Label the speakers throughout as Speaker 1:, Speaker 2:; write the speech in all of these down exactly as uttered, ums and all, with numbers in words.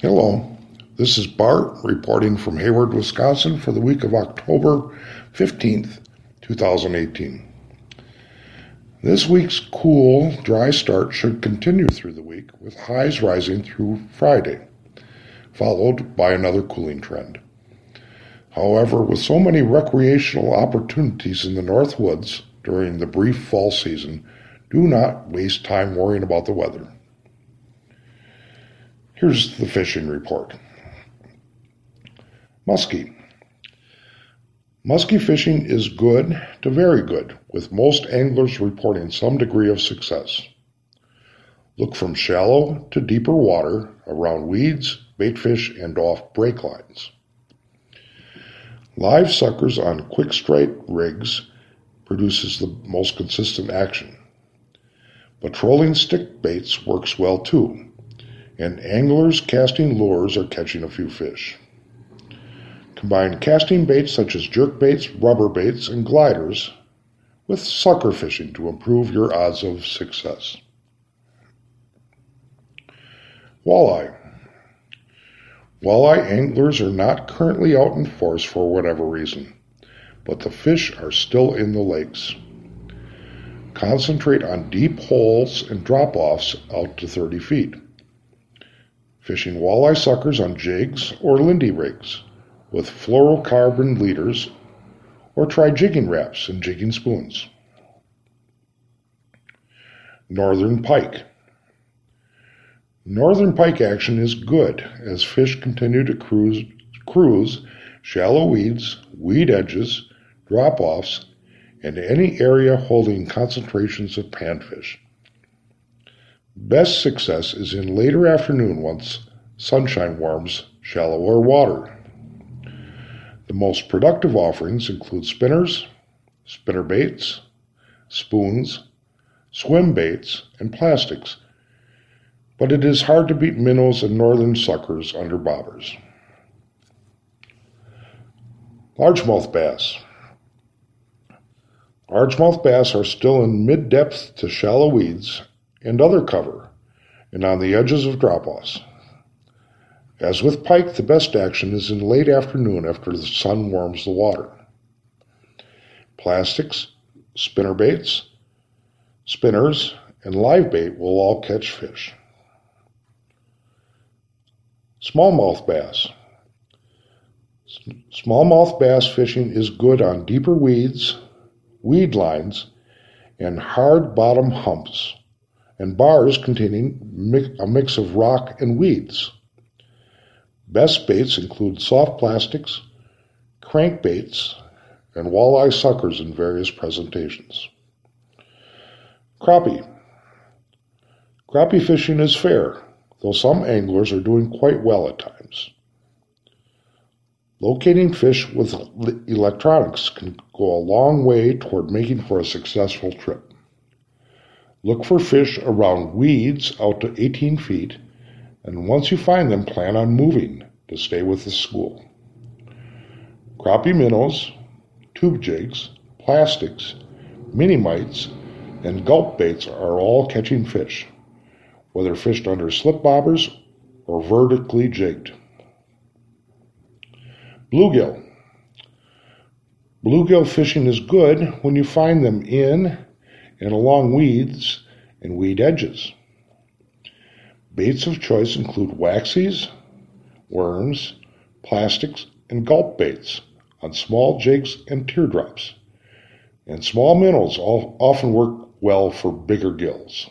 Speaker 1: Hello, this is Bart reporting from Hayward, Wisconsin for the week of October fifteenth, twenty eighteen. This week's cool, dry start should continue through the week with highs rising through Friday, followed by another cooling trend. However, with so many recreational opportunities in the North Woods during the brief fall season, do not waste time worrying about the weather. Here's the fishing report. Muskie. Muskie fishing is good to very good, with most anglers reporting some degree of success. Look from shallow to deeper water around weeds, baitfish, and off break lines. Live suckers on quick straight rigs produces the most consistent action. But trolling stick baits works well too, and anglers casting lures are catching a few fish. Combine casting baits such as jerk baits, rubber baits, and gliders with sucker fishing to improve your odds of success. Walleye. Walleye anglers are not currently out in force for whatever reason, but the fish are still in the lakes. Concentrate on deep holes and drop-offs out to thirty feet. Fishing walleye suckers on jigs or Lindy rigs with fluorocarbon leaders, or try jigging wraps and jigging spoons. Northern pike. Northern pike action is good as fish continue to cruise, cruise shallow weeds, weed edges, drop-offs, and any area holding concentrations of panfish. Best success is in later afternoon once sunshine warms shallower water. The most productive offerings include spinners, spinner baits, spoons, swim baits, and plastics, but it is hard to beat minnows and northern suckers under bobbers. Largemouth bass. Largemouth bass are still in mid-depth to shallow weeds and other cover, and on the edges of drop-offs. As with pike, the best action is in late afternoon after the sun warms the water. Plastics, spinner baits, spinners, and live bait will all catch fish. Smallmouth bass. Smallmouth bass fishing is good on deeper weeds, weed lines, and hard bottom humps, and bars containing a mix of rock and weeds. Best baits include soft plastics, crankbaits, and walleye suckers in various presentations. Crappie. Crappie fishing is fair, though some anglers are doing quite well at times. Locating fish with electronics can go a long way toward making for a successful trip. Look for fish around weeds out to eighteen feet, and once you find them, plan on moving to stay with the school. Crappie minnows, tube jigs, plastics, mini mites, and gulp baits are all catching fish, whether fished under slip bobbers or vertically jigged. Bluegill. Bluegill fishing is good when you find them in and along weeds and weed edges. Baits of choice include waxies, worms, plastics, and gulp baits on small jigs and teardrops. And small minnows often work well for bigger gills.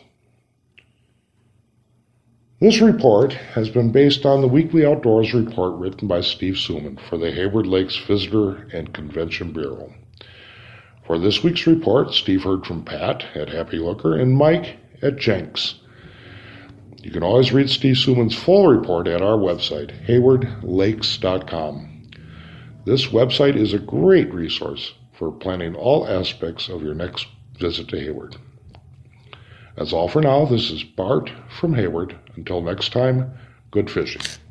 Speaker 1: This report has been based on the Weekly Outdoors report written by Steve Suman for the Hayward Lakes Visitor and Convention Bureau. For this week's report, Steve heard from Pat at Happy Looker and Mike at Jenks. You can always read Steve Suman's full report at our website, hayward lakes dot com. This website is a great resource for planning all aspects of your next visit to Hayward. That's all for now. This is Bart from Hayward. Until next time, good fishing.